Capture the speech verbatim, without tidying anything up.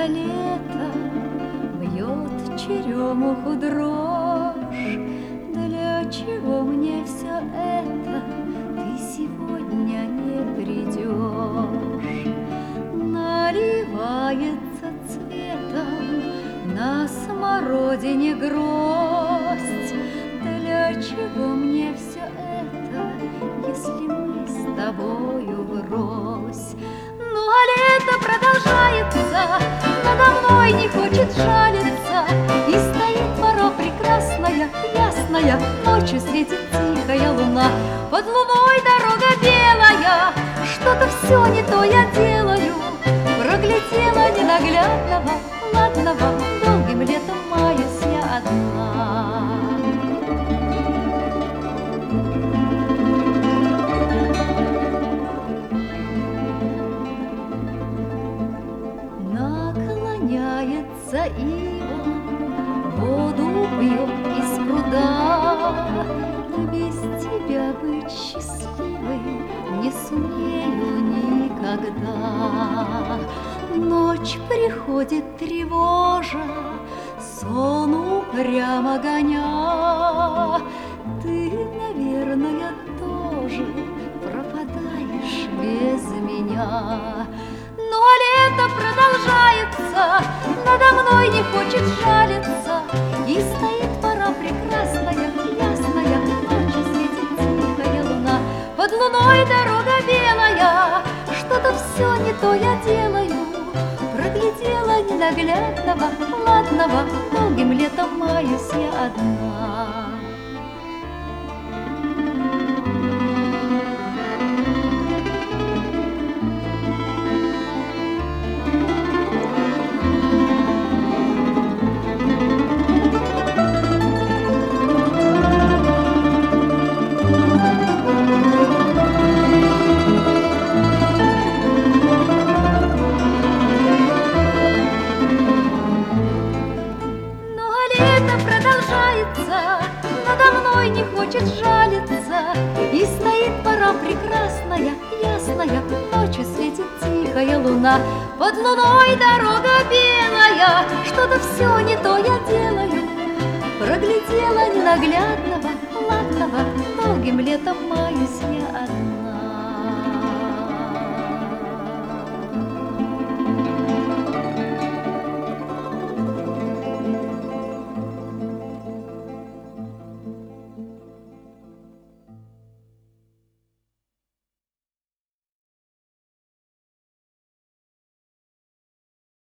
лето бьет черемуху дрожь. Для чего мне все это? Ты сегодня не придешь. Наливается цветом на смородине гроздь. Для чего мне все это, если мы с тобою врозь? Ну а лето продолжается, надо мной не хочет жалиться, и стоит пора прекрасная, ясная, ночью светит тихая луна. Под луной дорога белая, что-то все не то я делаю. Проглядела ненаглядного, ладного, долгим летом маюсь я одна. Наклоняется ива, воду пьет из пруда. Без тебя быть счастливой не сумею никогда. Ночь приходит тревожа, сон упрямо гоня. Ты, наверное, тоже пропадаешь без меня. Ну а лето продолжается, надо мной не хочет жалиться, и стоит пора прекрасная, ясная, ночью светит тихая луна. Под луной дорога белая, что-то все не то я делаю. Проглядела ненаглядного, ладного, долгим летом маюсь я одна. Лето продолжается, надо мной не хочет жалиться, и стоит пора прекрасная, ясная, ночью светит тихая луна. Под луной дорога белая, что-то все не то я делаю. Проглядела ненаглядного, ладного, долгим летом маюсь я одна.